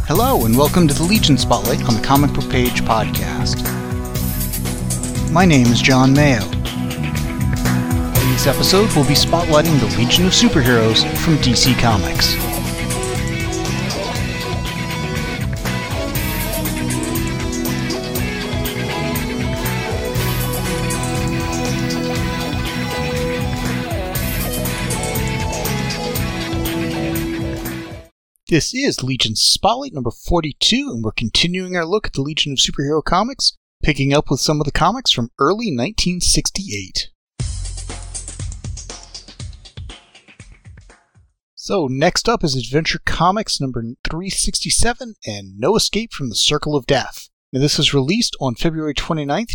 Hello, and welcome to the Legion Spotlight on the Comic Book Page podcast. My name is John Mayo. In this episode, we'll be spotlighting the Legion of Superheroes from DC Comics. This is Legion Spotlight number 42, and we're continuing our look at the Legion of Superhero comics, picking up with some of the comics from early 1968. So, next up is Adventure Comics number 367, and No Escape from the Circle of Death. Now, this was released on February 29th,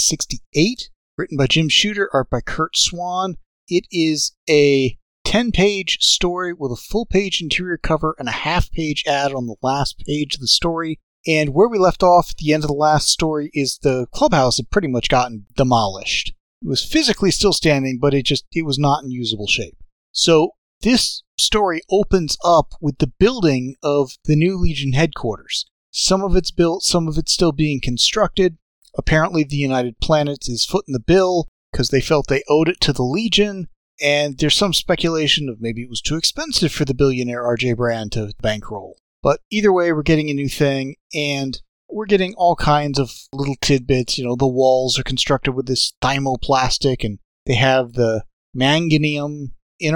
1968, written by Jim Shooter, art by Curt Swan. It is a 10-page story with a full-page interior cover and a half-page ad on the last page of the story. And where we left off at the end of the last story is the clubhouse had pretty much gotten demolished. It was physically still standing, but it was not in usable shape. So this story opens up with the building of the new Legion headquarters. Some of it's built, some of it's still being constructed. Apparently the United Planets is footing the bill because they felt they owed it to the Legion. And there's some speculation of maybe it was too expensive for the billionaire R.J. Brand to bankroll. But either way, we're getting a new thing, and we're getting all kinds of little tidbits. You know, the walls are constructed with this thermoplastic, and they have the manganium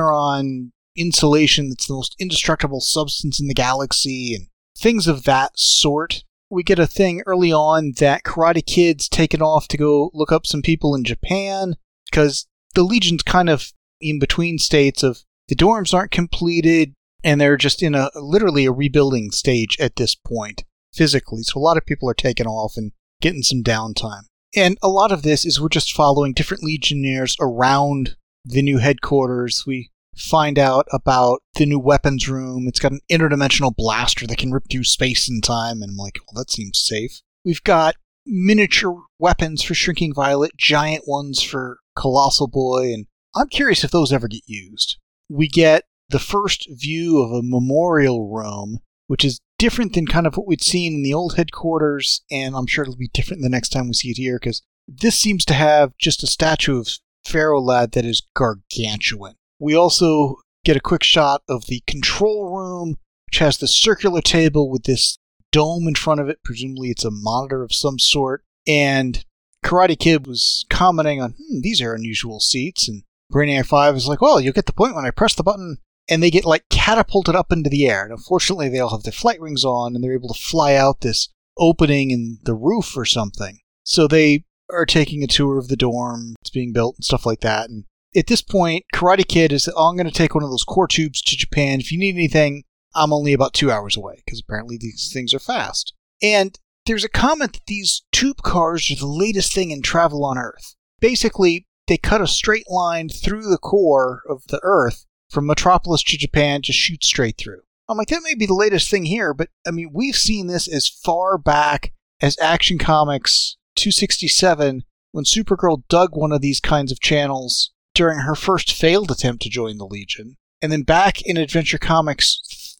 iron insulation that's the most indestructible substance in the galaxy, and things of that sort. We get a thing early on that Karate Kid's taken off to go look up some people in Japan, because the Legion's kind of in between states of the dorms aren't completed and they're just in literally a rebuilding stage at this point physically. So a lot of people are taking off and getting some downtime. And a lot of this is we're just following different Legionnaires around the new headquarters. We find out about the new weapons room. It's got an interdimensional blaster that can rip through space and time. And I'm like, well, that seems safe. We've got miniature weapons for Shrinking Violet, giant ones for Colossal Boy, and I'm curious if those ever get used. We get the first view of a memorial room, which is different than kind of what we'd seen in the old headquarters, and I'm sure it'll be different the next time we see it here, because this seems to have just a statue of Pharaoh Lad that is gargantuan. We also get a quick shot of the control room, which has the circular table with this dome in front of it. Presumably it's a monitor of some sort, and Karate Kid was commenting on, these are unusual seats, and Brainiac 5 is like, well, you'll get the point when I press the button, and they get, catapulted up into the air. And unfortunately, they all have their flight rings on, and they're able to fly out this opening in the roof or something. So they are taking a tour of the dorm, it's being built, and stuff like that. And at this point, Karate Kid is, I'm going to take one of those core tubes to Japan. If you need anything, I'm only about 2 hours away, because apparently these things are fast. And there's a comment that these tube cars are the latest thing in travel on Earth. Basically, they cut a straight line through the core of the Earth from Metropolis to Japan, just shoot straight through. I'm like, that may be the latest thing here, but we've seen this as far back as Action Comics 267, when Supergirl dug one of these kinds of channels during her first failed attempt to join the Legion. And then back in Adventure Comics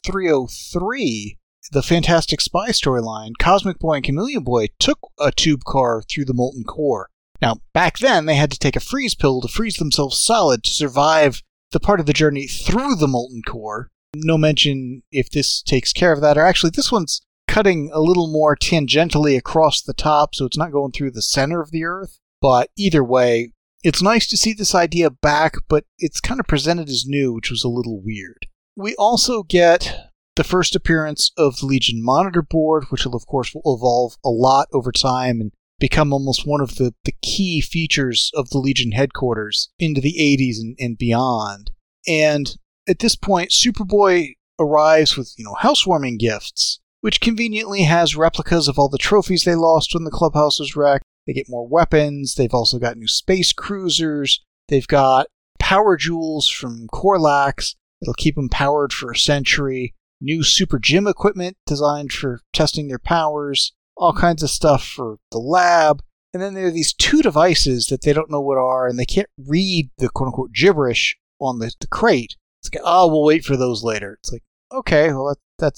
303, the Fantastic Spy storyline, Cosmic Boy and Chameleon Boy took a tube car through the molten core. Now, back then, they had to take a freeze pill to freeze themselves solid to survive the part of the journey through the molten core. No mention if this takes care of that, or actually, this one's cutting a little more tangentially across the top, so it's not going through the center of the Earth. But either way, it's nice to see this idea back, but it's kind of presented as new, which was a little weird. We also get the first appearance of the Legion Monitor Board, which will, of course, will evolve a lot over time and become almost one of the key features of the Legion headquarters into the 80s and beyond. And at this point, Superboy arrives with, housewarming gifts, which conveniently has replicas of all the trophies they lost when the clubhouse was wrecked. They get more weapons. They've also got new space cruisers. They've got power jewels from Corlax. It'll keep them powered for a century. New super gym equipment designed for testing their powers. All kinds of stuff for the lab. And then there are these two devices that they don't know what are, and they can't read the quote-unquote gibberish on the crate. It's like, we'll wait for those later. It's like, okay, well, that's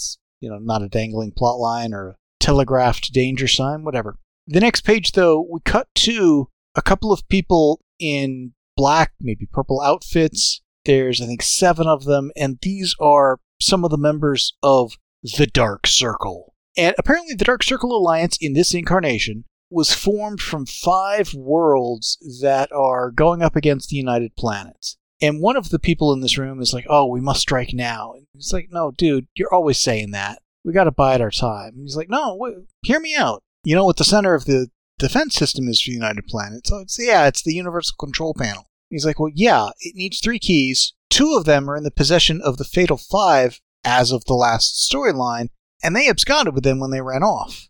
not a dangling plot line or a telegraphed danger sign, whatever. The next page, though, we cut to a couple of people in black, maybe purple outfits. There's, I think, 7 of them, and these are some of the members of the Dark Circle. And apparently the Dark Circle Alliance in this incarnation was formed from 5 worlds that are going up against the United Planets. And one of the people in this room is like, oh, we must strike now. And he's like, no, dude, you're always saying that. We got to bide our time. And he's like, no, wait, hear me out. You know what the center of the defense system is for the United Planets? So it's the Universal Control Panel. He's like, well, yeah, it needs 3 keys. 2 of them are in the possession of the Fatal 5 as of the last storyline, and they absconded with them when they ran off.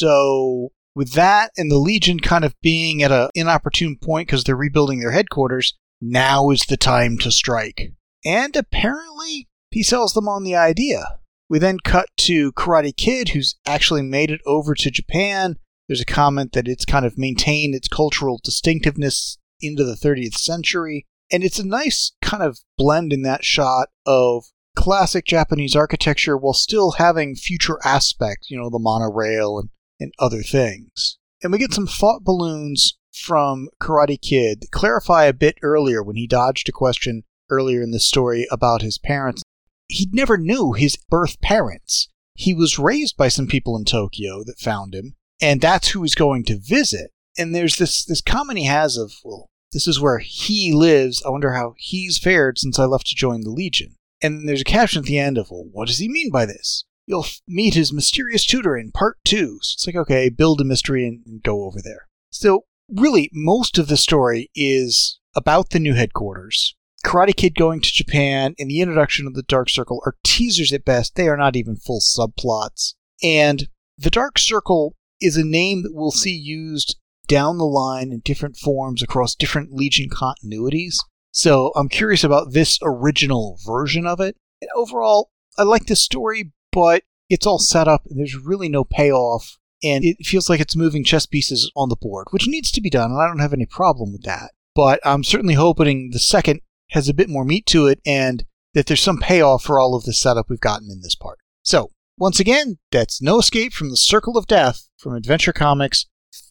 So with that and the Legion kind of being at an inopportune point because they're rebuilding their headquarters, now is the time to strike. And apparently, he sells them on the idea. We then cut to Karate Kid, who's actually made it over to Japan. There's a comment that it's kind of maintained its cultural distinctiveness into the 30th century. And it's a nice kind of blend in that shot of classic Japanese architecture while still having future aspects, the monorail and other things. And we get some thought balloons from Karate Kid that clarify a bit earlier when he dodged a question earlier in the story about his parents. He never knew his birth parents. He was raised by some people in Tokyo that found him, and that's who he's going to visit. And there's this comment he has of, well, this is where he lives. I wonder how he's fared since I left to join the Legion. And there's a caption at the end of, well, what does he mean by this? You'll meet his mysterious tutor in part 2. So it's like, okay, build a mystery and go over there. So really, most of the story is about the new headquarters. Karate Kid going to Japan and the introduction of the Dark Circle are teasers at best. They are not even full subplots. And the Dark Circle is a name that we'll see used down the line in different forms across different Legion continuities. So I'm curious about this original version of it. And overall, I like this story, but it's all set up and there's really no payoff. And it feels like it's moving chess pieces on the board, which needs to be done, and I don't have any problem with that. But I'm certainly hoping the second has a bit more meat to it and that there's some payoff for all of the setup we've gotten in this part. So, once again, that's No Escape from the Circle of Death from Adventure Comics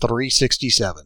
367.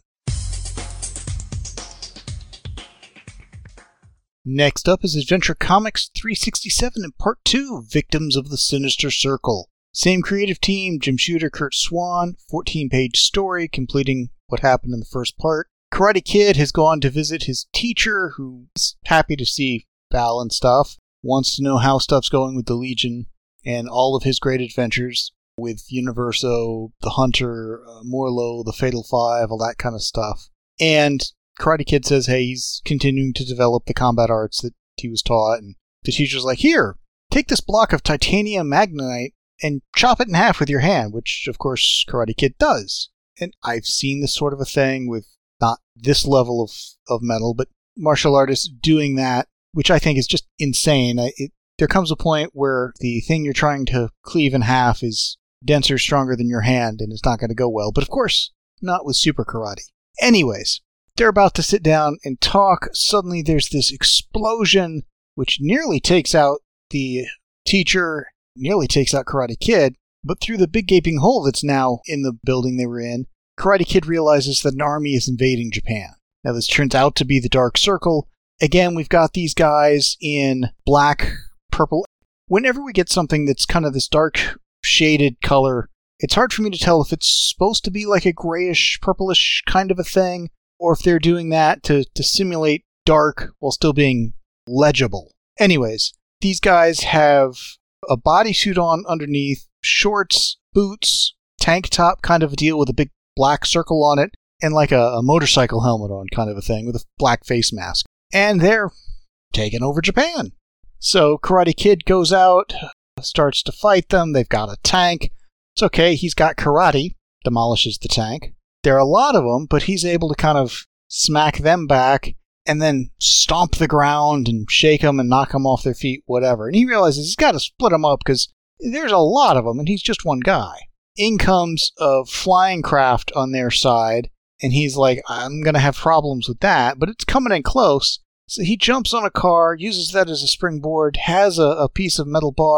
Next up is Adventure Comics 367 in Part 2, Victims of the Sinister Circle. Same creative team, Jim Shooter, Kurt Swan, 14-page story completing what happened in the first part. Karate Kid has gone to visit his teacher, who's happy to see Val and stuff, wants to know how stuff's going with the Legion, and all of his great adventures with Universo, the Hunter, Morlo, the Fatal 5, all that kind of stuff. And Karate Kid says, hey, he's continuing to develop the combat arts that he was taught, and the teacher's like, here, take this block of titanium magnetite and chop it in half with your hand, which, of course, Karate Kid does. And I've seen this sort of a thing with not this level of metal, but martial artists doing that, which I think is just insane. There comes a point where the thing you're trying to cleave in half is denser, stronger than your hand, and it's not going to go well. But of course, not with super karate. Anyways, they're about to sit down and talk. Suddenly there's this explosion, which nearly takes out the teacher, nearly takes out Karate Kid, but through the big gaping hole that's now in the building they were in, Karate Kid realizes that an army is invading Japan. Now this turns out to be the Dark Circle. Again, we've got these guys in black, purple. Whenever we get something that's kind of this dark shaded color, it's hard for me to tell if it's supposed to be like a grayish, purplish kind of a thing, or if they're doing that to simulate dark while still being legible. Anyways, these guys have a bodysuit on underneath, shorts, boots, tank top kind of a deal with a big black circle on it, and like a motorcycle helmet on kind of a thing with a black face mask. And they're taking over Japan. So Karate Kid goes out, starts to fight them. They've got a tank. It's okay, he's got karate, demolishes the tank. There are a lot of them, but he's able to kind of smack them back and then stomp the ground and shake them and knock them off their feet, whatever. And he realizes he's got to split them up because there's a lot of them and he's just one guy. In comes a flying craft on their side, and he's like, I'm going to have problems with that, but it's coming in close. So he jumps on a car, uses that as a springboard, has a piece of metal bar,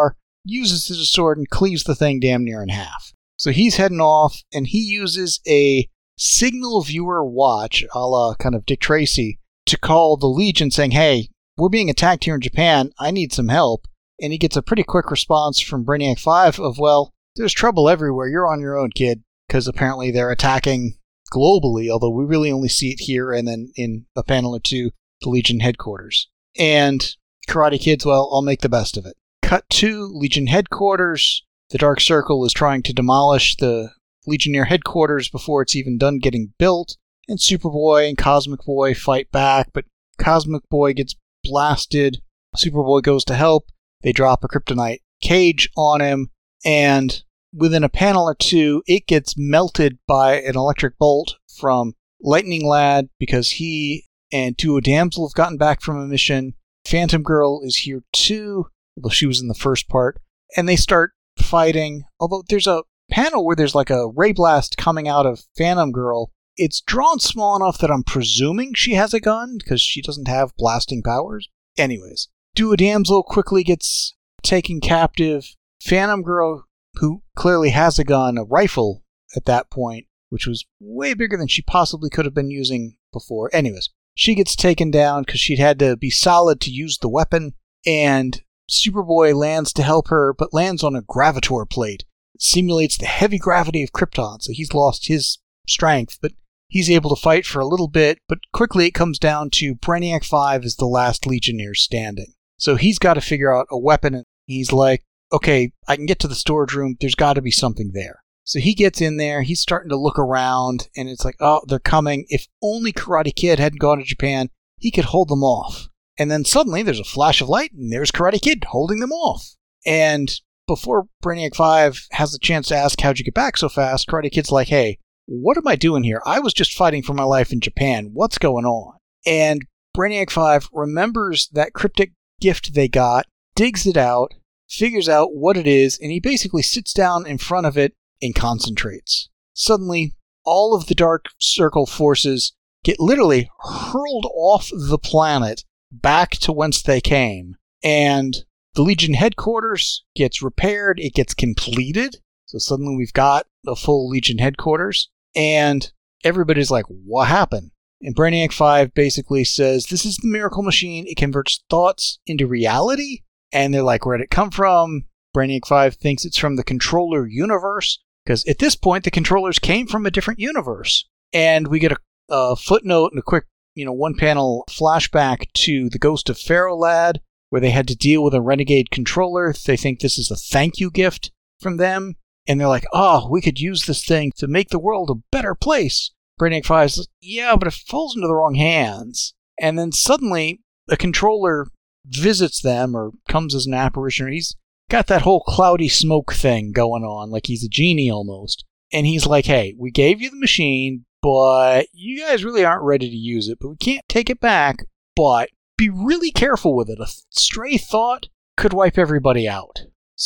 uses his sword and cleaves the thing damn near in half. So he's heading off, and he uses a signal viewer watch, a la kind of Dick Tracy, to call the Legion saying, hey, we're being attacked here in Japan, I need some help. And he gets a pretty quick response from Brainiac 5 of, well, there's trouble everywhere, you're on your own, kid, because apparently they're attacking globally, although we really only see it here and then in a panel or two, the Legion headquarters. And Karate Kid's, well, I'll make the best of it. Cut to Legion headquarters. The Dark Circle is trying to demolish the Legionnaire headquarters before it's even done getting built, and Superboy and Cosmic Boy fight back, but Cosmic Boy gets blasted. Superboy goes to help. They drop a kryptonite cage on him, and within a panel or two, it gets melted by an electric bolt from Lightning Lad because he and Duo Damsel have gotten back from a mission. Phantom Girl is here too, although she was in the first part, and they start fighting, although there's a panel where there's like a ray blast coming out of Phantom Girl. It's drawn small enough that I'm presuming she has a gun, because she doesn't have blasting powers. Anyways, Duo Damsel quickly gets taken captive. Phantom Girl, who clearly has a gun, a rifle at that point, which was way bigger than she possibly could have been using before. Anyways, she gets taken down because she'd had to be solid to use the weapon, and Superboy lands to help her, but lands on a gravitor plate. It simulates the heavy gravity of Krypton, so he's lost his strength, but he's able to fight for a little bit, but quickly it comes down to Brainiac 5 is the last Legionnaire standing. So he's got to figure out a weapon, and he's like, okay, I can get to the storage room, there's got to be something there. So he gets in there, he's starting to look around, and it's like, oh, they're coming. If only Karate Kid hadn't gone to Japan, he could hold them off. And then suddenly there's a flash of light, and there's Karate Kid holding them off. And before Brainiac 5 has the chance to ask, how'd you get back so fast, Karate Kid's like, hey, what am I doing here? I was just fighting for my life in Japan. What's going on? And Brainiac 5 remembers that cryptic gift they got, digs it out, figures out what it is, and he basically sits down in front of it and concentrates. Suddenly, all of the Dark Circle forces get literally hurled off the planet back to whence they came. And the Legion headquarters gets repaired, it gets completed. So suddenly we've got a full Legion headquarters. And everybody's like, what happened? And Brainiac 5 basically says, this is the miracle machine. It converts thoughts into reality. And they're like, where'd it come from? Brainiac 5 thinks it's from the controller universe, because at this point, the controllers came from a different universe. And we get a footnote and a quick, one-panel flashback to the Ghost of Pharaoh Lad, where they had to deal with a renegade controller. They think this is a thank you gift from them. And they're like, oh, we could use this thing to make the world a better place. Brainiac 5 says, yeah, but it falls into the wrong hands. And then suddenly, a controller visits them, or comes as an apparition. He's got that whole cloudy smoke thing going on, like he's a genie almost. And he's like, hey, we gave you the machine, but you guys really aren't ready to use it. But we can't take it back, but be really careful with it. A stray thought could wipe everybody out.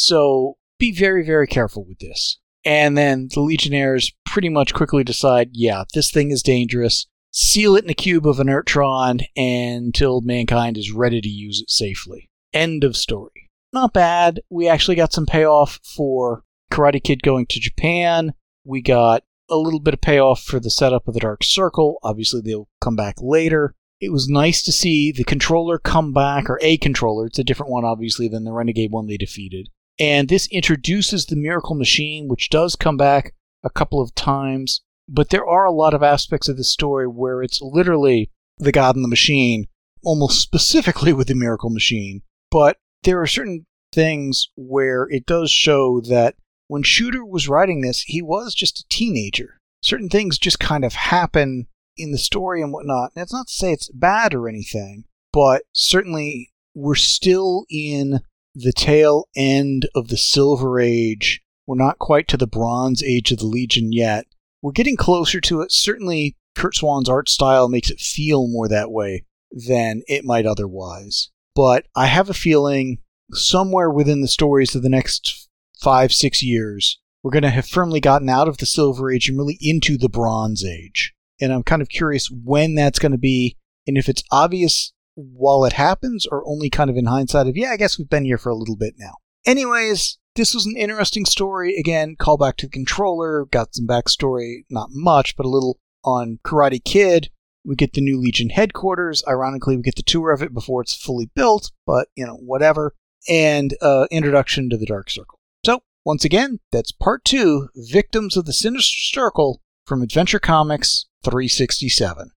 So be very, very careful with this. And then the Legionnaires pretty much quickly decide, yeah, this thing is dangerous. Seal it in a cube of inertron until mankind is ready to use it safely. End of story. Not bad. We actually got some payoff for Karate Kid going to Japan. We got a little bit of payoff for the setup of the Dark Circle. Obviously, they'll come back later. It was nice to see the controller come back, or a controller. It's a different one, obviously, than the Renegade one they defeated. And this introduces the Miracle Machine, which does come back a couple of times. But there are a lot of aspects of this story where it's literally the God and the Machine, almost specifically with the Miracle Machine. But there are certain things where it does show that when Shooter was writing this, he was just a teenager. Certain things just kind of happen in the story and whatnot. And it's not to say it's bad or anything, but certainly we're still in the tail end of the Silver Age. We're not quite to the Bronze Age of the Legion yet. We're getting closer to it. Certainly, Curt Swan's art style makes it feel more that way than it might otherwise. But I have a feeling somewhere within the stories of the next 5-6 years, we're going to have firmly gotten out of the Silver Age and really into the Bronze Age. And I'm kind of curious when that's going to be, and if it's obvious while it happens, or only kind of in hindsight of, yeah, I guess we've been here for a little bit now. Anyways, this was an interesting story. Again, callback to the controller, got some backstory, not much, but a little on Karate Kid. We get the new Legion headquarters. Ironically, we get the tour of it before it's fully built, but, whatever. And introduction to the Dark Circle. So, once again, that's part 2, Victims of the Sinister Circle from Adventure Comics 367.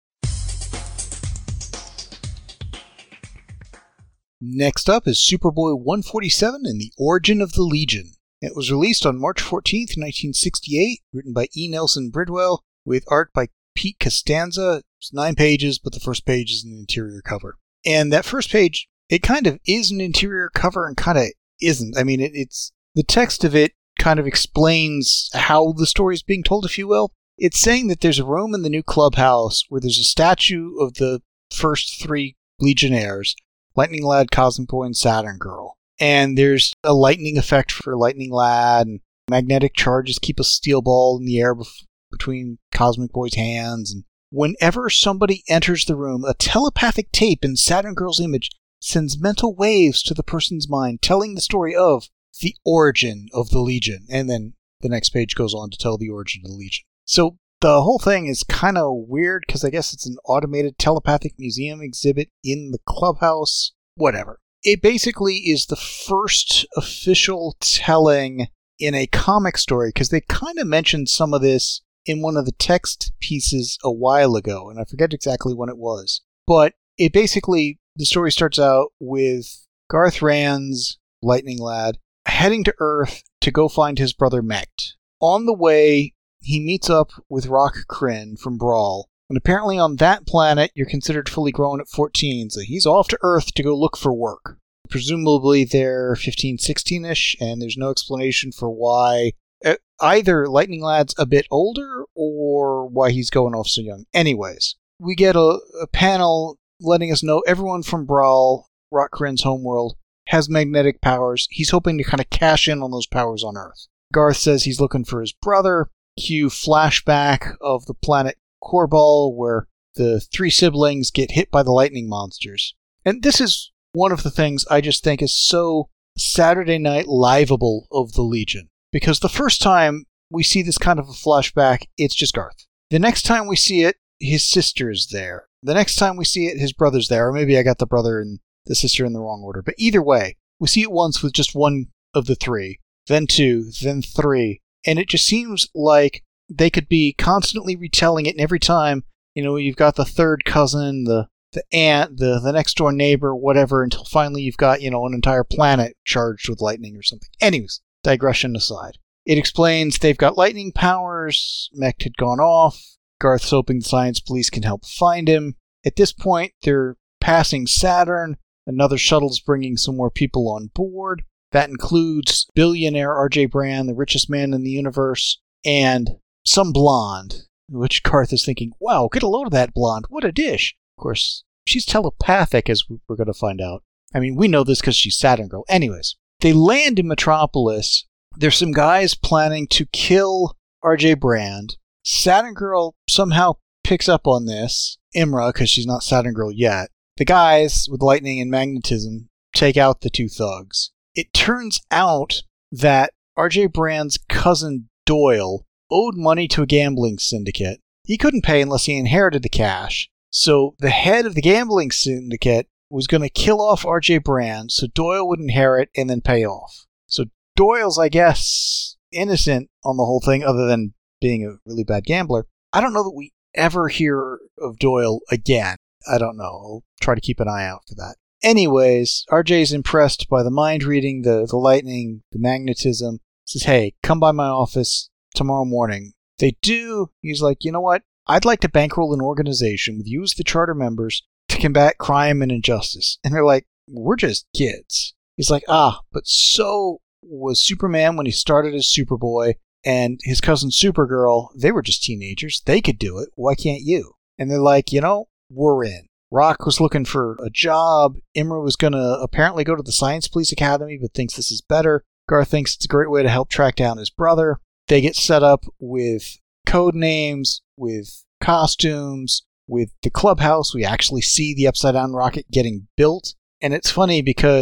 Next up is Superboy 147 and the Origin of the Legion. It was released on March 14th, 1968, written by E. Nelson Bridwell, with art by Pete Costanza. It's 9 pages, but the first page is an interior cover. And that first page, it kind of is an interior cover and kind of isn't. I mean, it's the text of it kind of explains how the story is being told, if you will. It's saying that there's a room in the new clubhouse where there's a statue of the first 3 Legionnaires, Lightning Lad, Cosmic Boy, and Saturn Girl. And there's a lightning effect for Lightning Lad, and magnetic charges keep a steel ball in the air between Cosmic Boy's hands. And whenever somebody enters the room, a telepathic tape in Saturn Girl's image sends mental waves to the person's mind, telling the story of the origin of the Legion. And then the next page goes on to tell the origin of the Legion. So the whole thing is kind of weird because I guess it's an automated telepathic museum exhibit in the clubhouse. Whatever. It basically is the first official telling in a comic story because they kind of mentioned some of this in one of the text pieces a while ago, and I forget exactly when it was. But it basically, the story starts out with Garth Rand's Lightning Lad heading to Earth to go find his brother Mecht. On the way, he meets up with Rock Kryn from Brawl, and apparently on that planet, you're considered fully grown at 14, so he's off to Earth to go look for work. Presumably they're 15, 16-ish, and there's no explanation for why either Lightning Lad's a bit older or why he's going off so young. Anyways, we get a panel letting us know everyone from Brawl, Rock Kryn's homeworld, has magnetic powers. He's hoping to kind of cash in on those powers on Earth. Garth says he's looking for his brother. Cue flashback of the planet Korbal, where the 3 siblings get hit by the lightning monsters. And this is one of the things I just think is so Saturday Night Liveable of the Legion. Because the first time we see this kind of a flashback, it's just Garth. The next time we see it, his sister's there. The next time we see it, his brother's there. Or maybe I got the brother and the sister in the wrong order. But either way, we see it once with just one of the 3, then 2, then 3. And it just seems like they could be constantly retelling it, and every time, you've got the third cousin, the aunt, the next door neighbor, whatever, until finally you've got, an entire planet charged with lightning or something. Anyways, digression aside. It explains they've got lightning powers, Mecht had gone off, Garth's hoping the science police can help find him. At this point, they're passing Saturn, another shuttle's bringing some more people on board. That includes billionaire R.J. Brand, the richest man in the universe, and some blonde, which Garth is thinking, wow, get a load of that blonde, what a dish. Of course, she's telepathic, as we're going to find out. I mean, we know this because she's Saturn Girl. Anyways, they land in Metropolis. There's some guys planning to kill R.J. Brand. Saturn Girl somehow picks up on this, Imra, because she's not Saturn Girl yet. The guys, with lightning and magnetism, take out the 2 thugs. It turns out that R.J. Brand's cousin Doyle owed money to a gambling syndicate. He couldn't pay unless he inherited the cash. So the head of the gambling syndicate was going to kill off R.J. Brand so Doyle would inherit and then pay off. So Doyle's, I guess, innocent on the whole thing other than being a really bad gambler. I don't know that we ever hear of Doyle again. I don't know. I'll try to keep an eye out for that. Anyways, RJ's impressed by the mind reading, the lightning, the magnetism. Says, hey, come by my office tomorrow morning. They do. He's like, you know what? I'd like to bankroll an organization with you as the charter members to combat crime and injustice. And they're like, we're just kids. He's like, but so was Superman when he started as Superboy, and his cousin Supergirl, they were just teenagers. They could do it. Why can't you? And they're like, we're in. Rock was looking for a job. Imra was going to apparently go to the Science Police Academy, but thinks this is better. Garth thinks it's a great way to help track down his brother. They get set up with code names, with costumes, with the clubhouse. We actually see the upside down rocket getting built. And it's funny because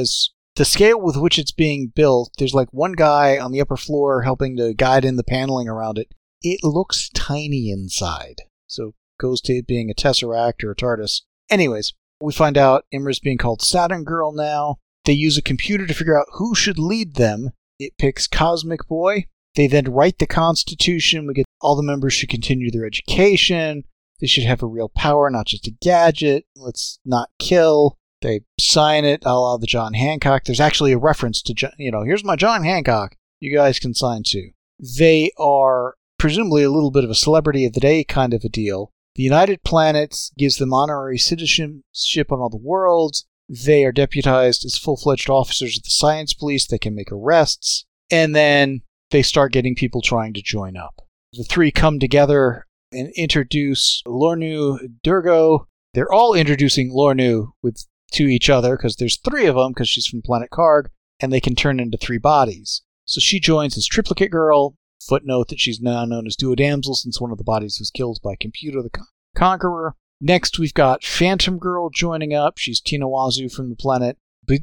the scale with which it's being built, there's like one guy on the upper floor helping to guide in the paneling around it. It looks tiny inside. So goes to it being a Tesseract or a TARDIS. Anyways, we find out Imra's being called Saturn Girl now. They use a computer to figure out who should lead them. It picks Cosmic Boy. They then write the Constitution. We get all the members should continue their education. They should have a real power, not just a gadget. Let's not kill. They sign it, a la the John Hancock. There's actually a reference to, here's my John Hancock. You guys can sign too. They are presumably a little bit of a celebrity of the day kind of a deal. The United Planets gives them honorary citizenship on all the worlds. They are deputized as full-fledged officers of the science police. They can make arrests. And then they start getting people trying to join up. The three come together and introduce Lornu Durgo. They're all introducing Lornu to each other because there's three of them because she's from Planet Karg, and they can turn into three bodies. So she joins as Triplicate Girl. Footnote that she's now known as Duodamsel since one of the bodies was killed by Computer the Conqueror. Next, we've got Phantom Girl joining up. She's Tina Wazu from the planet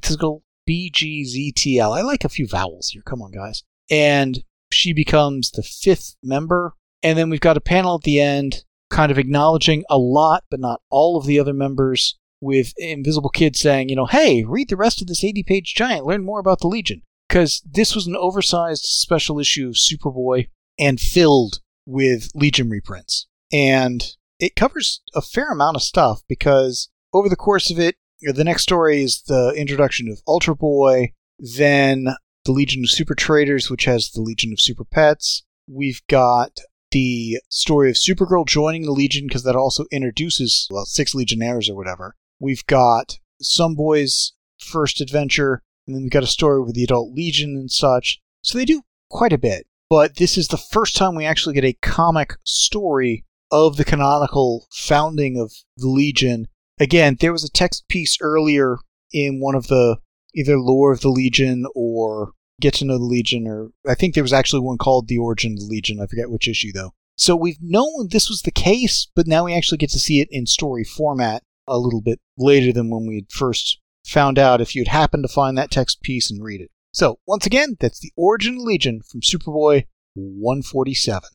BGZTL. I like a few vowels here. Come on, guys. And she becomes the fifth member. And then we've got a panel at the end kind of acknowledging a lot, but not all of the other members, with Invisible Kid saying, hey, read the rest of this 80-page giant. Learn more about the Legion. Because this was an oversized special issue of Superboy and filled with Legion reprints. And it covers a fair amount of stuff because over the course of it, the next story is the introduction of Ultra Boy, then the Legion of Super Traders, which has the Legion of Super Pets. We've got the story of Supergirl joining the Legion because that also introduces, 6 Legionnaires or whatever. We've got Some Boy's first adventure. And then we've got a story with the Adult Legion and such. So they do quite a bit. But this is the first time we actually get a comic story of the canonical founding of the Legion. Again, there was a text piece earlier in one of the either Lore of the Legion or Get to Know the Legion, or I think there was actually one called The Origin of the Legion. I forget which issue, though. So we've known this was the case, but now we actually get to see it in story format a little bit later than when we had first found out, if you'd happen to find that text piece and read it. So, once again, that's The Origin of Legion from Superboy 147.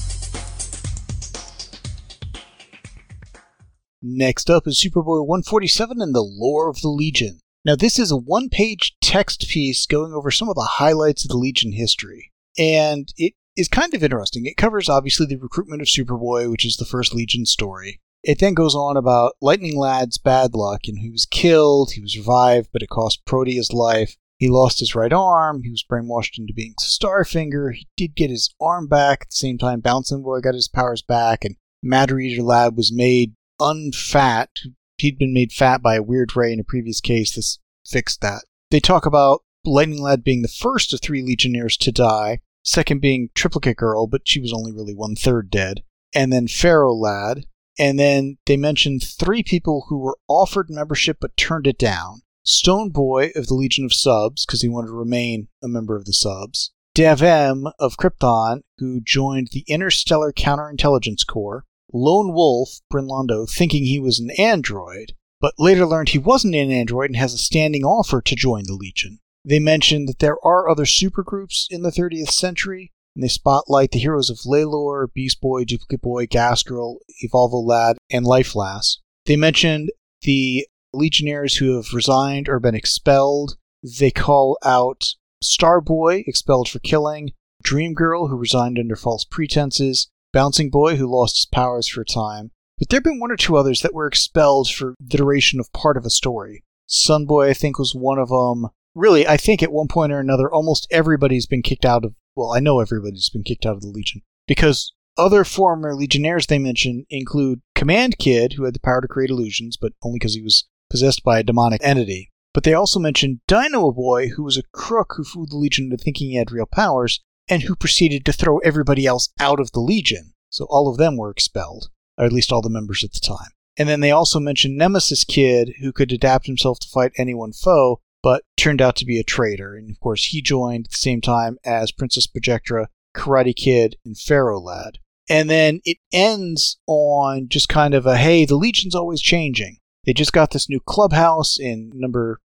Next up is Superboy 147 and the Lore of the Legion. Now, this is a one-page text piece going over some of the highlights of the Legion history. And it is kind of interesting. It covers, obviously, the recruitment of Superboy, which is the first Legion story. It then goes on about Lightning Lad's bad luck, and he was killed, he was revived, but it cost Prody his life. He lost his right arm, he was brainwashed into being Starfinger, he did get his arm back, at the same time Bouncing Boy got his powers back, and Matter Eater Lad was made unfat. He'd been made fat by a weird ray in a previous case. This fixed that. They talk about Lightning Lad being the first of 3 Legionnaires to die, second being Triplicate Girl, but she was only really 1/3 dead, and then Pharaoh Lad. And then they mentioned 3 people who were offered membership but turned it down. Stone Boy of the Legion of Subs, because he wanted to remain a member of the Subs. Dev-Em of Krypton, who joined the Interstellar Counterintelligence Corps. Lone Wolf, Bryn Londo, thinking he was an android, but later learned he wasn't an android and has a standing offer to join the Legion. They mentioned that there are other supergroups in the 30th century, and they spotlight the heroes of Laylor, Beast Boy, Duplicate Boy, Gas Girl, Evolvo Lad, and Life Lass. They mentioned the Legionnaires who have resigned or been expelled. They call out Starboy, expelled for killing, Dream Girl, who resigned under false pretenses, Bouncing Boy, who lost his powers for a time. But there have been 1 or 2 others that were expelled for the duration of part of a story. Sunboy, I think, was one of them. Really, I think at one point or another, almost everybody's been kicked out of... Well, I know everybody's been kicked out of the Legion. Because other former Legionnaires they mention include Command Kid, who had the power to create illusions, but only because he was possessed by a demonic entity. But they also mentioned Dynamo Boy, who was a crook who fooled the Legion into thinking he had real powers, and who proceeded to throw everybody else out of the Legion. So all of them were expelled, or at least all the members at the time. And then they also mentioned Nemesis Kid, who could adapt himself to fight any one foe, but turned out to be a traitor. And of course, he joined at the same time as Princess Projectra, Karate Kid, and Pharaoh Lad. And then it ends on just kind of a, hey, the Legion's always changing. They just got this new clubhouse in number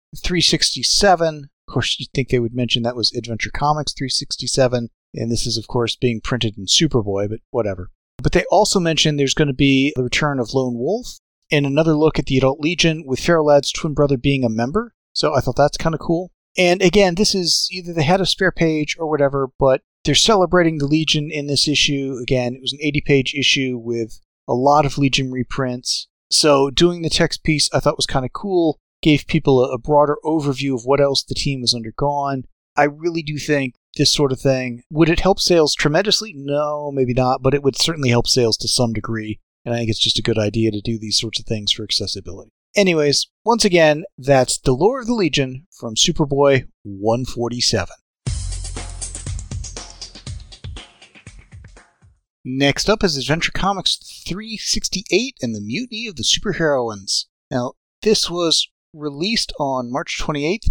367, of course, you'd think they would mention that was Adventure Comics 367, and this is, of course, being printed in Superboy, but whatever. But they also mentioned there's going to be the return of Lone Wolf, and another look at the Adult Legion with Feral Lad's twin brother being a member, so I thought that's kind of cool. And again, this is either they had a spare page or whatever, but they're celebrating the Legion in this issue. Again, it was an 80-page issue with a lot of Legion reprints. So doing the text piece I thought was kind of cool, gave people a broader overview of what else the team has undergone. I really do think this sort of thing, would it help sales tremendously? No, maybe not, but it would certainly help sales to some degree. And I think it's just a good idea to do these sorts of things for accessibility. Anyways, once again, that's The Lore of the Legion from Superboy 147. Next up is Adventure Comics 368 and the Mutiny of the Superheroines. Now, this was released on March 28th,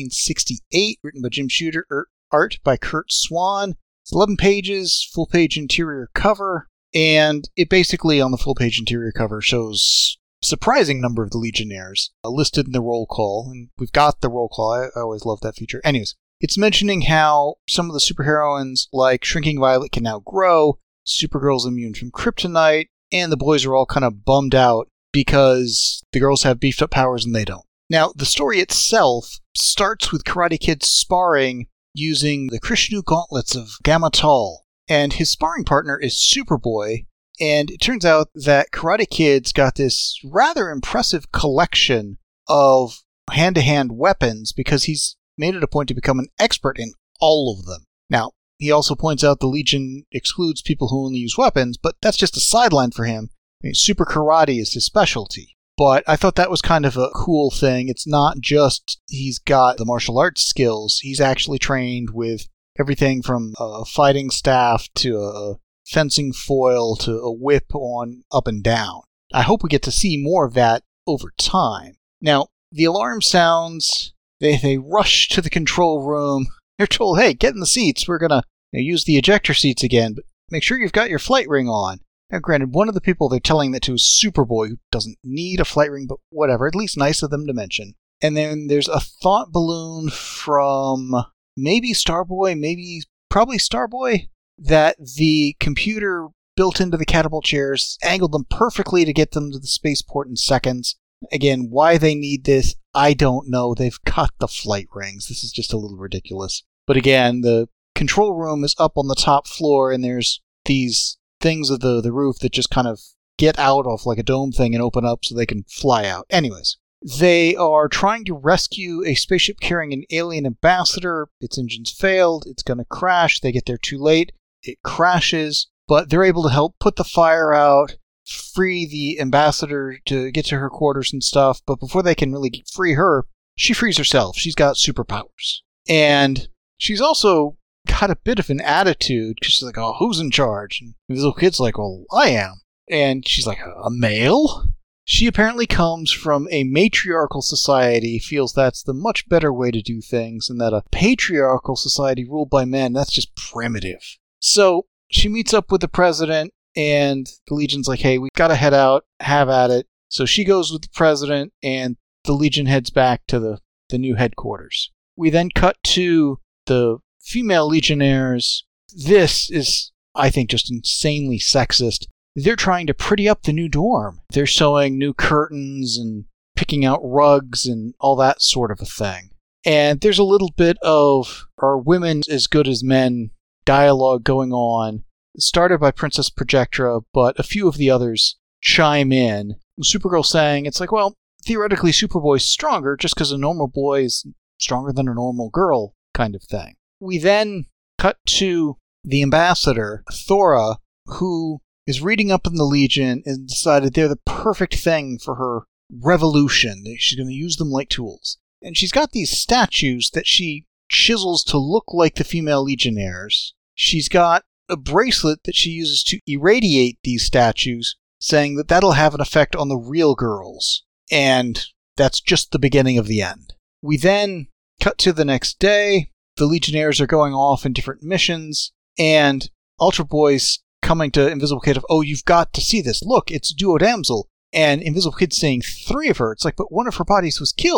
1968, written by Jim Shooter, art by Curt Swan. It's 11 pages, full-page interior cover, and it basically, on the full-page interior cover, shows a surprising number of the Legionnaires listed in the roll call, and we've got the roll call. I always love that feature. Anyways, it's mentioning how some of the superheroines, like Shrinking Violet, can now grow, Supergirl's immune from kryptonite, and the boys are all kind of bummed out because the girls have beefed up powers and they don't. Now, the story itself starts with Karate Kid sparring using the Krishnu gauntlets of Gamatal, and his sparring partner is Superboy, and it turns out that Karate Kid's got this rather impressive collection of hand-to-hand weapons because he's made it a point to become an expert in all of them. Now, he also points out the Legion excludes people who only use weapons, but that's just a sideline for him. I mean, super karate is his specialty. But I thought that was kind of a cool thing. It's not just he's got the martial arts skills. He's actually trained with everything from a fighting staff to a fencing foil to a whip on up and down. I hope we get to see more of that over time. Now, the alarm sounds. They rush to the control room. They're told, hey, get in the seats. We're going to use the ejector seats again, but make sure you've got your flight ring on. Now, granted, one of the people they're telling that to is Superboy, who doesn't need a flight ring, but whatever, at least nice of them to mention. And then there's a thought balloon from maybe Starboy, probably Starboy, that the computer built into the catapult chairs angled them perfectly to get them to the spaceport in seconds. Again, why they need this, I don't know. They've got the flight rings. This is just a little ridiculous. But again, the control room is up on the top floor, and there's these things of the roof that just kind of get out of like a dome thing and open up so they can fly out. Anyways, they are trying to rescue a spaceship carrying an alien ambassador. Its engines failed. It's going to crash. They get there too late. It crashes, but they're able to help put the fire out, free the ambassador to get to her quarters and stuff. But before they can really free her, she frees herself. She's got superpowers. And she's also got a bit of an attitude because she's like, oh, who's in charge? And this little kid's like, well, I am. And she's like, a male? She apparently comes from a matriarchal society, feels that's the much better way to do things, and that a patriarchal society ruled by men, that's just primitive. So she meets up with the president, and the Legion's like, hey, we've got to head out, have at it. So she goes with the president, and the Legion heads back to the new headquarters. We then cut to the female Legionnaires. This is, I think, just insanely sexist. They're trying to pretty up the new dorm. They're sewing new curtains and picking out rugs and all that sort of a thing. And there's a little bit of, are women as good as men dialogue going on. It started by Princess Projectra, but a few of the others chime in. Supergirl saying, it's like, well, theoretically Superboy's stronger just because a normal boy is stronger than a normal girl kind of thing. We then cut to the ambassador, Thora, who is reading up in the Legion and decided they're the perfect thing for her revolution. She's going to use them like tools. And she's got these statues that she chisels to look like the female Legionnaires. She's got a bracelet that she uses to irradiate these statues, saying that that'll have an effect on the real girls. And that's just the beginning of the end. We then cut to the next day. The Legionnaires are going off in different missions, and Ultra Boy's coming to Invisible Kid of, oh, you've got to see this. Look, it's Duo Damsel. And Invisible Kid's saying 3 of her. It's like, but one of her bodies was killed.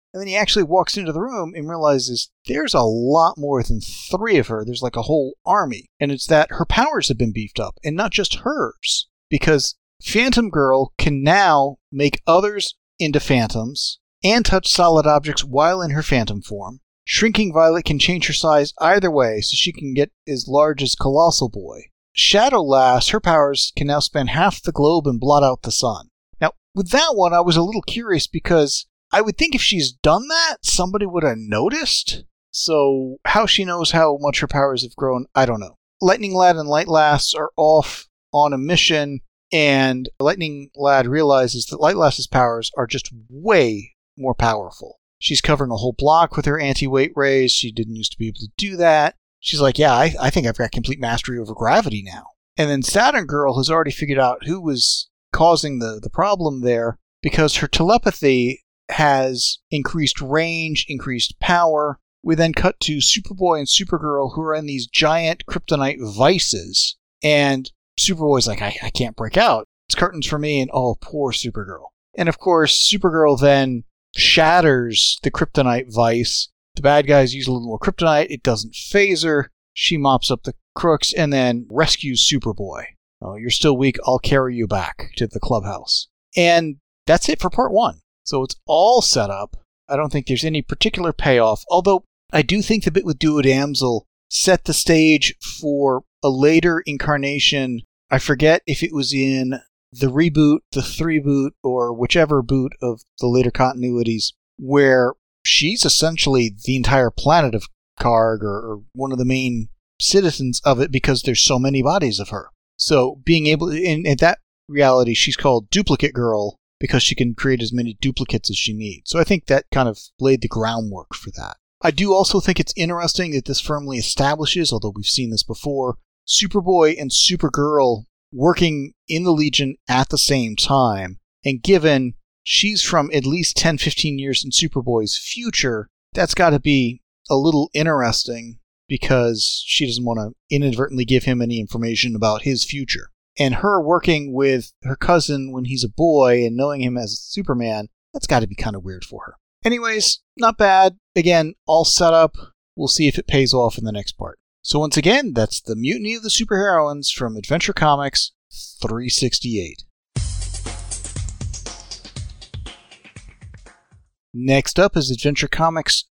And then he actually walks into the room and realizes there's a lot more than 3 of her. There's like a whole army. And it's that her powers have been beefed up, and not just hers. Because Phantom Girl can now make others into phantoms and touch solid objects while in her phantom form. Shrinking Violet can change her size either way, so she can get as large as Colossal Boy. Shadow Lass, her powers can now span half the globe and blot out the sun. Now, with that one, I was a little curious because I would think if she's done that, somebody would have noticed. So how she knows how much her powers have grown, I don't know. Lightning Lad and Light Lass are off on a mission, and Lightning Lad realizes that Light Lass's powers are just way more powerful. She's covering a whole block with her anti-weight rays. She didn't used to be able to do that. She's like, yeah, I think I've got complete mastery over gravity now. And then Saturn Girl has already figured out who was causing the problem there, because her telepathy has increased range, increased power. We then cut to Superboy and Supergirl, who are in these giant kryptonite vices. And Superboy's like, I can't break out. It's curtains for me, and oh, poor Supergirl. And of course, Supergirl then shatters the kryptonite vice. The bad guys use a little more kryptonite. It doesn't phase her. She mops up the crooks and then rescues Superboy. Oh, you're still weak. I'll carry you back to the clubhouse. And that's it for part 1. So it's all set up. I don't think there's any particular payoff, although I do think the bit with Duo Damsel set the stage for a later incarnation. I forget if it was in the reboot, the 3-boot, or whichever boot of the later continuities, where she's essentially the entire planet of Karg, or one of the main citizens of it, because there's so many bodies of her. So being able, in that reality, she's called Duplicate Girl, because she can create as many duplicates as she needs. So I think that kind of laid the groundwork for that. I do also think it's interesting that this firmly establishes, although we've seen this before, Superboy and Supergirl working in the Legion at the same time. And given she's from at least 10-15 years in Superboy's future, that's got to be a little interesting, because she doesn't want to inadvertently give him any information about his future. And her working with her cousin when he's a boy and knowing him as Superman, that's got to be kind of weird for her. Anyways, not bad. Again, all set up. We'll see if it pays off in the next part. So once again, that's The Mutiny of the Superheroines from Adventure Comics 368. Next up is Adventure Comics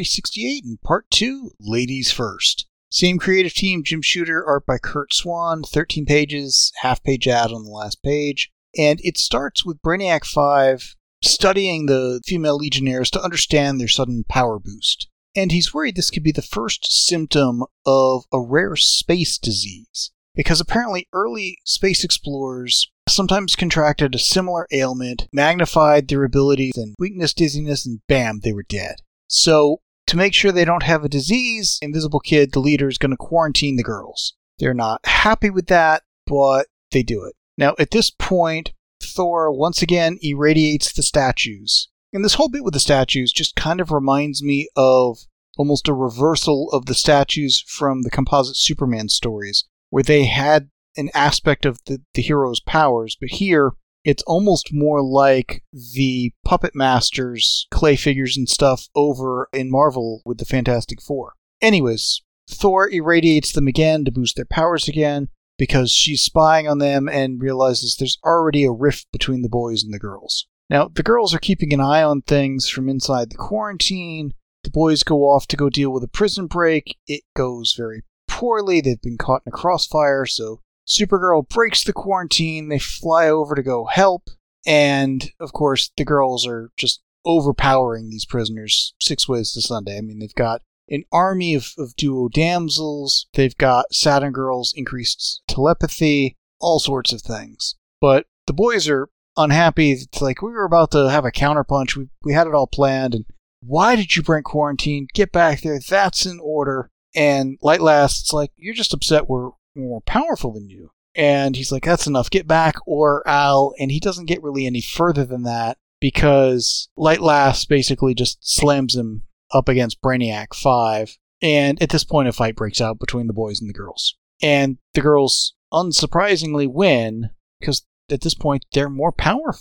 368 in Part 2, Ladies First. Same creative team, Jim Shooter, art by Curt Swan, 13 pages, half-page ad on the last page. And it starts with Brainiac 5 studying the female Legionnaires to understand their sudden power boost. And he's worried this could be the first symptom of a rare space disease, because apparently early space explorers sometimes contracted a similar ailment, magnified their abilities and weakness, dizziness, and bam, they were dead. So, to make sure they don't have a disease, Invisible Kid, the leader, is going to quarantine the girls. They're not happy with that, but they do it. Now, at this point, Thor once again irradiates the statues. And this whole bit with the statues just kind of reminds me of almost a reversal of the statues from the Composite Superman stories, where they had an aspect of the hero's powers, but here it's almost more like the Puppet Masters clay figures and stuff over in Marvel with the Fantastic Four. Anyways, Thor irradiates them again to boost their powers again, because she's spying on them and realizes there's already a rift between the boys and the girls. Now, the girls are keeping an eye on things from inside the quarantine. The boys go off to go deal with a prison break. It goes very poorly. They've been caught in a crossfire, so Supergirl breaks the quarantine. They fly over to go help. And, of course, the girls are just overpowering these prisoners 6 ways to Sunday. I mean, they've got an army of duo damsels. They've got Saturn Girl's increased telepathy, all sorts of things. But the boys are unhappy. It's like, we were about to have a counterpunch. We had it all planned. And why did you break quarantine? Get back there. That's in order. And Light Lass, it's like, you're just upset we're more powerful than you. And he's like, that's enough. Get back or I'll... And he doesn't get really any further than that, because Light Lass basically just slams him up against Brainiac 5. And at this point, a fight breaks out between the boys and the girls. And the girls, unsurprisingly, win, because at this point, they're more powerful.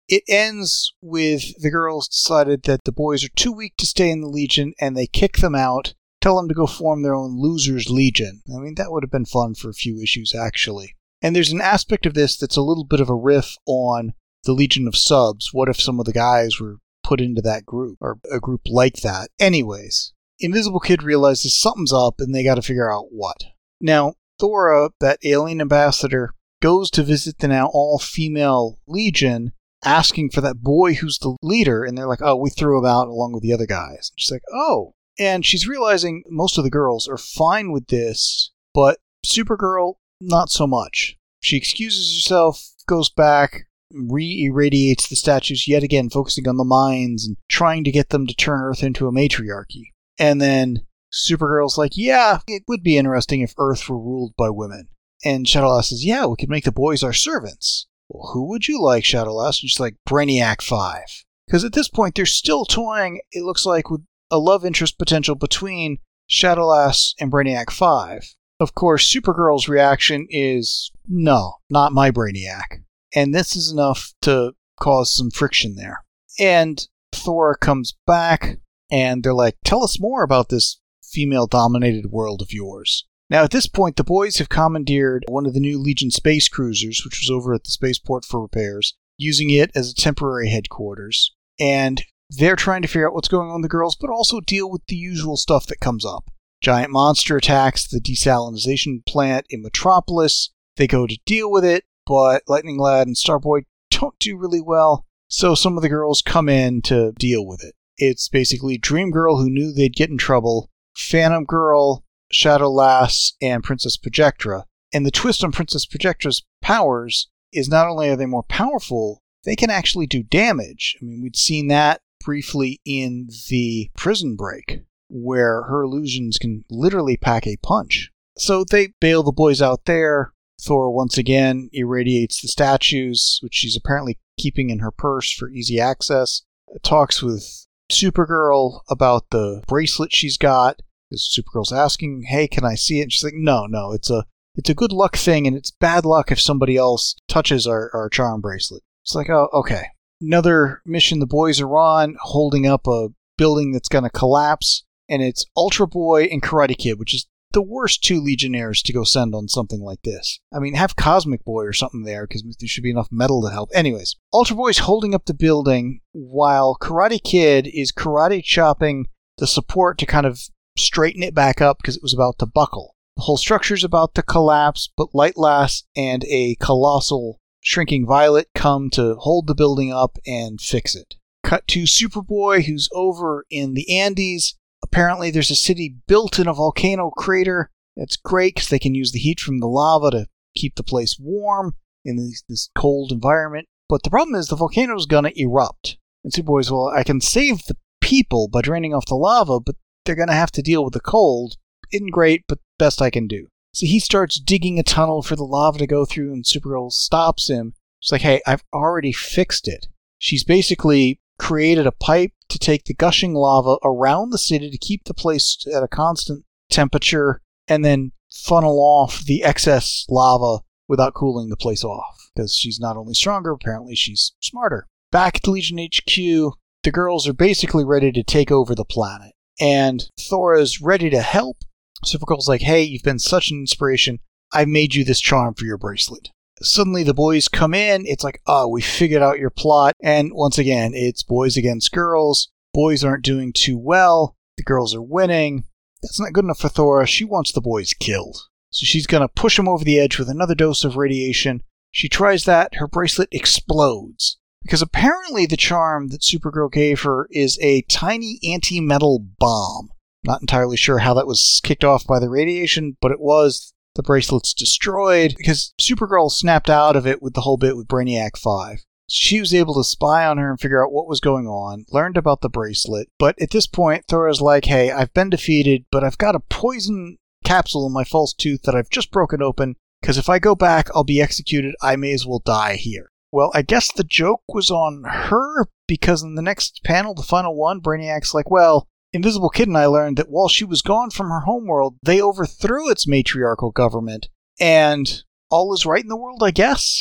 it ends with the girls decided that the boys are too weak to stay in the Legion, and they kick them out, tell them to go form their own Losers Legion. I mean, that would have been fun for a few issues, actually. And there's an aspect of this that's a little bit of a riff on the Legion of Subs. What if some of the guys were put into that group, or a group like that? Anyways, Invisible Kid realizes something's up, and they got to figure out what. Now, Thora, that alien ambassador, goes to visit the now all-female Legion, asking for that boy who's the leader, and they're like, oh, we threw him out along with the other guys. She's like, oh. And she's realizing most of the girls are fine with this, but Supergirl, not so much. She excuses herself, goes back, re-irradiates the statues yet again, focusing on the mines and trying to get them to turn Earth into a matriarchy. And then Supergirl's like, yeah, it would be interesting if Earth were ruled by women. And Shadowlass says, yeah, we could make the boys our servants. Well, who would you like, Shadowlass? And she's like, Brainiac 5. Because at this point, they're still toying, it looks like, with a love interest potential between Shadowlass and Brainiac 5. Of course, Supergirl's reaction is, no, not my Brainiac. And this is enough to cause some friction there. And Thora comes back, and they're like, tell us more about this female-dominated world of yours. Now, at this point, the boys have commandeered one of the new Legion space cruisers, which was over at the spaceport for repairs, using it as a temporary headquarters. And they're trying to figure out what's going on with the girls, but also deal with the usual stuff that comes up. Giant monster attacks the desalinization plant in Metropolis. They go to deal with it, but Lightning Lad and Starboy don't do really well, so some of the girls come in to deal with it. It's basically Dream Girl, who knew they'd get in trouble, Phantom Girl, Shadowlass, and Princess Projectra. And the twist on Princess Projectra's powers is not only are they more powerful, they can actually do damage. I mean, we'd seen that briefly in the Prison Break, where her illusions can literally pack a punch. So they bail the boys out there. Thor once again irradiates the statues, which she's apparently keeping in her purse for easy access. Talks with Supergirl about the bracelet she's got. Because Supergirl's asking, hey, can I see it? And she's like, no, it's a good luck thing, and it's bad luck if somebody else touches our charm bracelet. It's like, oh, okay. Another mission the boys are on, holding up a building that's going to collapse, and it's Ultra Boy and Karate Kid, which is the worst two Legionnaires to go send on something like this. I mean, have Cosmic Boy or something there, because there should be enough metal to help. Anyways, Ultra Boy's holding up the building, while Karate Kid is karate chopping the support to kind of straighten it back up because it was about to buckle. The whole structure's about to collapse, but Light Lass and a colossal Shrinking Violet come to hold the building up and fix it. Cut to Superboy, who's over in the Andes. Apparently there's a city built in a volcano crater. That's great because they can use the heat from the lava to keep the place warm in this cold environment. But the problem is the volcano's gonna erupt. And Superboy's, well, I can save the people by draining off the lava, but they're going to have to deal with the cold. Isn't great, but best I can do. So he starts digging a tunnel for the lava to go through, and Supergirl stops him. She's like, hey, I've already fixed it. She's basically created a pipe to take the gushing lava around the city to keep the place at a constant temperature, and then funnel off the excess lava without cooling the place off. Because she's not only stronger, apparently she's smarter. Back at Legion HQ, the girls are basically ready to take over the planet. And Thora's ready to help. Supergirl's like, hey, you've been such an inspiration. I've made you this charm for your bracelet. Suddenly the boys come in. It's like, oh, we figured out your plot. And once again, it's boys against girls. Boys aren't doing too well. The girls are winning. That's not good enough for Thora. She wants the boys killed. So she's going to push them over the edge with another dose of radiation. She tries that. Her bracelet explodes. Because apparently the charm that Supergirl gave her is a tiny anti-metal bomb. Not entirely sure how that was kicked off by the radiation, but it was. The bracelet's destroyed because Supergirl snapped out of it with the whole bit with Brainiac 5. She was able to spy on her and figure out what was going on, learned about the bracelet, but at this point, Thora's like, hey, I've been defeated, but I've got a poison capsule in my false tooth that I've just broken open, because if I go back, I'll be executed. I may as well die here. Well, I guess the joke was on her, because in the next panel, the final one, Brainiac's like, well, Invisible Kid and I learned that while she was gone from her homeworld, they overthrew its matriarchal government, and all is right in the world, I guess?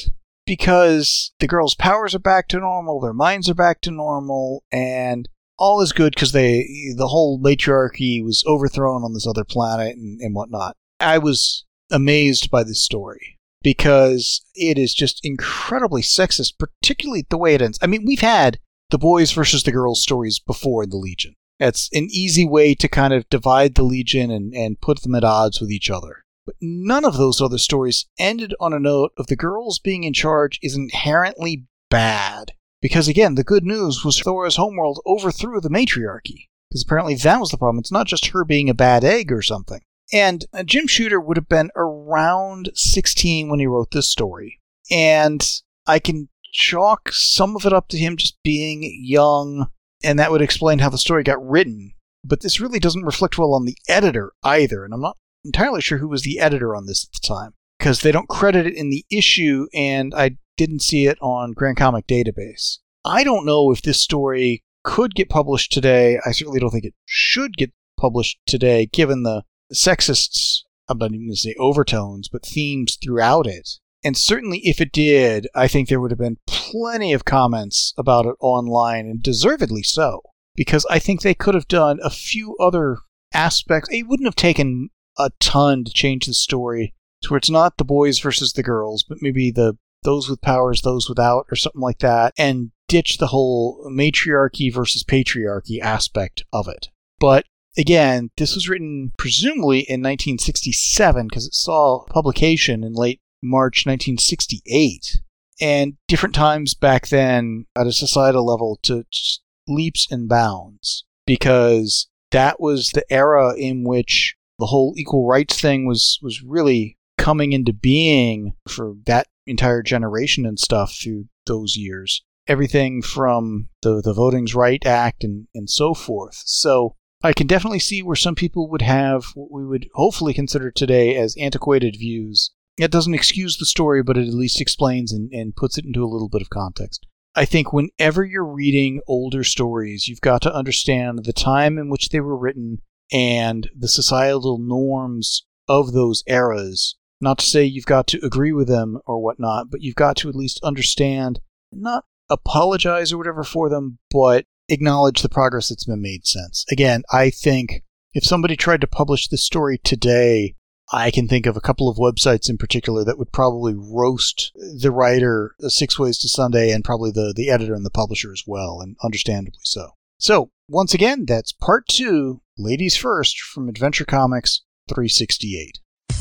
because the girls' powers are back to normal, their minds are back to normal, and all is good because the whole matriarchy was overthrown on this other planet and whatnot. I was amazed by this story because it is just incredibly sexist, particularly the way it ends. I mean, we've had the boys versus the girls stories before in the Legion. That's an easy way to kind of divide the Legion and put them at odds with each other. But none of those other stories ended on a note of the girls being in charge is inherently bad. Because again, the good news was Thora's homeworld overthrew the matriarchy. Because apparently that was the problem. It's not just her being a bad egg or something. And Jim Shooter would have been around 16 when he wrote this story. And I can chalk some of it up to him just being young, and that would explain how the story got written. But this really doesn't reflect well on the editor either, and I'm not entirely sure who was the editor on this at the time, because they don't credit it in the issue, and I didn't see it on Grand Comic Database. I don't know if this story could get published today. I certainly don't think it should get published today, given the sexist, I'm not even going to say overtones, but themes throughout it. And certainly if it did, I think there would have been plenty of comments about it online, and deservedly so. Because I think they could have done a few other aspects. It wouldn't have taken a ton to change the story to where it's not the boys versus the girls, but maybe those with powers, those without, or something like that, and ditch the whole matriarchy versus patriarchy aspect of it. But again, this was written presumably in 1967 because it saw publication in late March 1968. And different times back then at a societal level to leaps and bounds, because that was the era in which the whole equal rights thing was really coming into being for that entire generation and stuff through those years. Everything from the Voting Rights Act and so forth. So I can definitely see where some people would have what we would hopefully consider today as antiquated views. It doesn't excuse the story, but it at least explains and puts it into a little bit of context. I think whenever you're reading older stories, you've got to understand the time in which they were written and the societal norms of those eras. Not to say you've got to agree with them or whatnot, but you've got to at least understand, not apologize or whatever for them, but acknowledge the progress that's been made since. Again, I think if somebody tried to publish this story today, I can think of a couple of websites in particular that would probably roast the writer 6 Ways to Sunday and probably the editor and the publisher as well, and understandably so. So, once again, that's part 2, Ladies First, from Adventure Comics 368.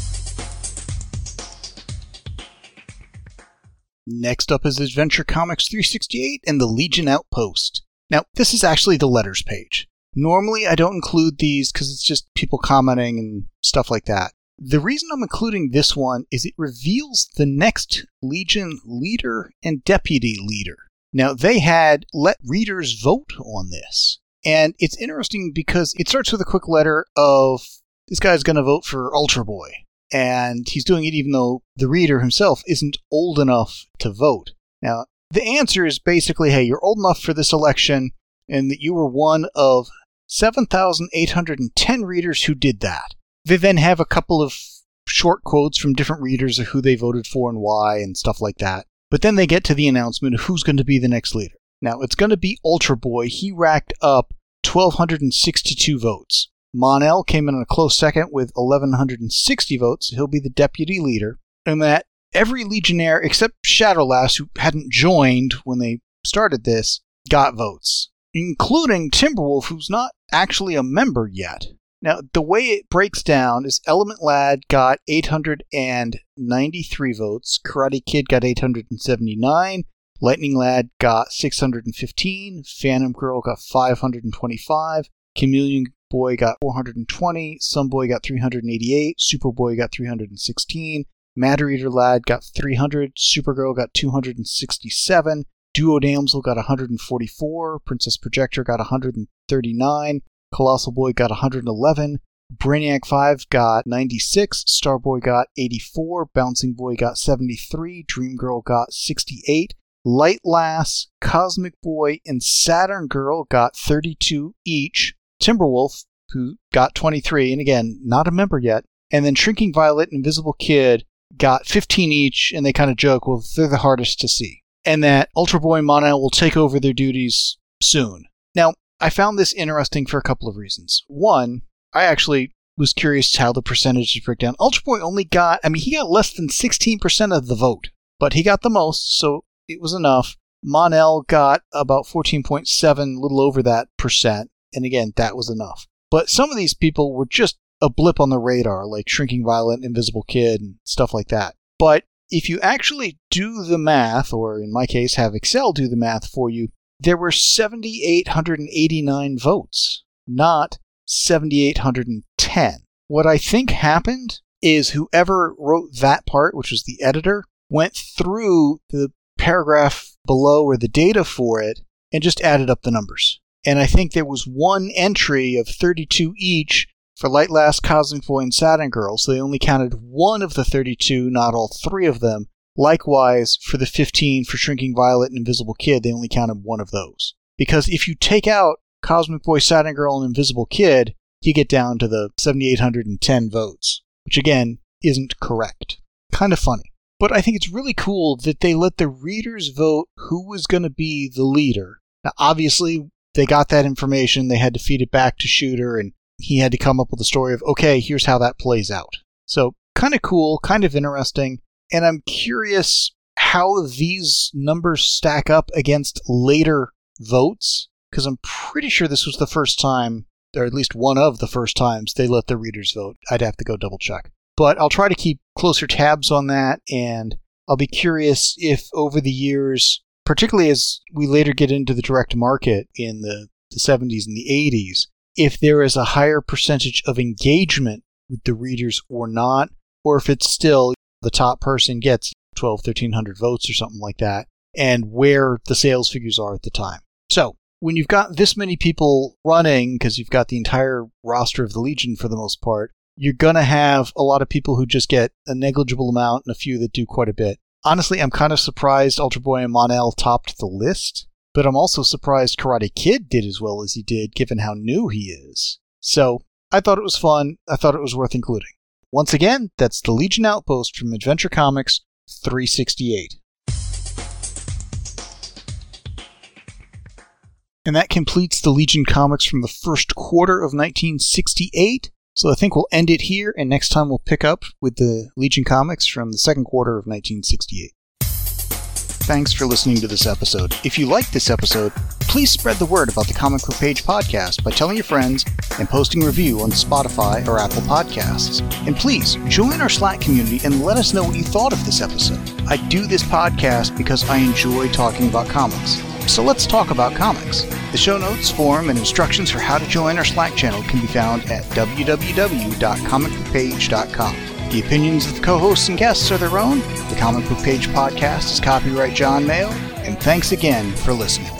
Next up is Adventure Comics 368 and the Legion Outpost. Now, this is actually the letters page. Normally, I don't include these because it's just people commenting and stuff like that. The reason I'm including this one is it reveals the next Legion leader and deputy leader. Now, they had let readers vote on this. And it's interesting because it starts with a quick letter of, this guy's going to vote for Ultra Boy. And he's doing it even though the reader himself isn't old enough to vote. Now, the answer is basically, hey, you're old enough for this election, and that you were one of 7,810 readers who did that. They then have a couple of short quotes from different readers of who they voted for and why and stuff like that. But then they get to the announcement of who's going to be the next leader. Now, it's going to be Ultra Boy. He racked up 1,262 votes. Mon-El came in a close second with 1,160 votes. He'll be the deputy leader. And that every Legionnaire except Shadowlass, who hadn't joined when they started this, got votes, including Timberwolf, who's not actually a member yet. Now, the way it breaks down is Element Lad got 893 votes, Karate Kid got 879, Lightning Lad got 615, Phantom Girl got 525, Chameleon Boy got 420, Sunboy got 388, Superboy got 316, Matter Eater Lad got 300, Supergirl got 267, Duo Damsel got 144, Princess Projector got 139, Colossal Boy got 111, Brainiac 5 got 96, Starboy got 84, Bouncing Boy got 73, Dream Girl got 68, Light Lass, Cosmic Boy, and Saturn Girl got 32 each, Timberwolf, who got 23, and again, not a member yet, and then Shrinking Violet and Invisible Kid got 15 each, and they kind of joke, well, they're the hardest to see. And that Ultra Boy and Mon-El will take over their duties soon. Now, I found this interesting for a couple of reasons. One, I actually was curious how the percentages break down. Ultra Boy only got, he got less than 16% of the vote, but he got the most, so it was enough. Mon-El got about 14.7, a little over that percent, and again, that was enough. But some of these people were just a blip on the radar, like Shrinking Violet, Invisible Kid, and stuff like that. But if you actually do the math, or in my case, have Excel do the math for you, there were 7,889 votes, not 7,810. What I think happened is whoever wrote that part, which was the editor, went through the paragraph below or the data for it and just added up the numbers. And I think there was one entry of 32 each for Light Last, Cosmic Boy, and Saturn Girl, so they only counted one of the 32, not all three of them. Likewise, for the 15 for Shrinking Violet and Invisible Kid, they only counted one of those. Because if you take out Cosmic Boy, Saturn Girl, and Invisible Kid, you get down to the 7,810 votes, which again, isn't correct. Kind of funny. But I think it's really cool that they let the readers vote who was going to be the leader. Now, obviously, they got that information, they had to feed it back to Shooter, and he had to come up with a story of, okay, here's how that plays out. So, kind of cool, kind of interesting, and I'm curious how these numbers stack up against later votes, because I'm pretty sure this was the first time, or at least one of the first times, they let the readers vote. I'd have to go double check. But I'll try to keep closer tabs on that, and I'll be curious if over the years, particularly as we later get into the direct market in the 70s and the 80s, if there is a higher percentage of engagement with the readers or not, or if it's still the top person gets 1,100 votes or something like that, and where the sales figures are at the time. So, when you've got this many people running, because you've got the entire roster of the Legion for the most part, you're going to have a lot of people who just get a negligible amount and a few that do quite a bit. Honestly, I'm kind of surprised Ultra Boy and Mon-El topped the list, but I'm also surprised Karate Kid did as well as he did, given how new he is. So, I thought it was fun. I thought it was worth including. Once again, that's the Legion Outpost from Adventure Comics 368. And that completes the Legion comics from the first quarter of 1968. So I think we'll end it here, and next time we'll pick up with the Legion comics from the second quarter of 1968. Thanks for listening to this episode. If you liked this episode, please spread the word about the Comic Book Page podcast by telling your friends and posting a review on Spotify or Apple Podcasts. And please, join our Slack community and let us know what you thought of this episode. I do this podcast because I enjoy talking about comics. So let's talk about comics. The show notes, forum, and instructions for how to join our Slack channel can be found at www.comicbookpage.com. The opinions of the co-hosts and guests are their own. The Comic Book Page podcast is copyright John Mayo, and thanks again for listening.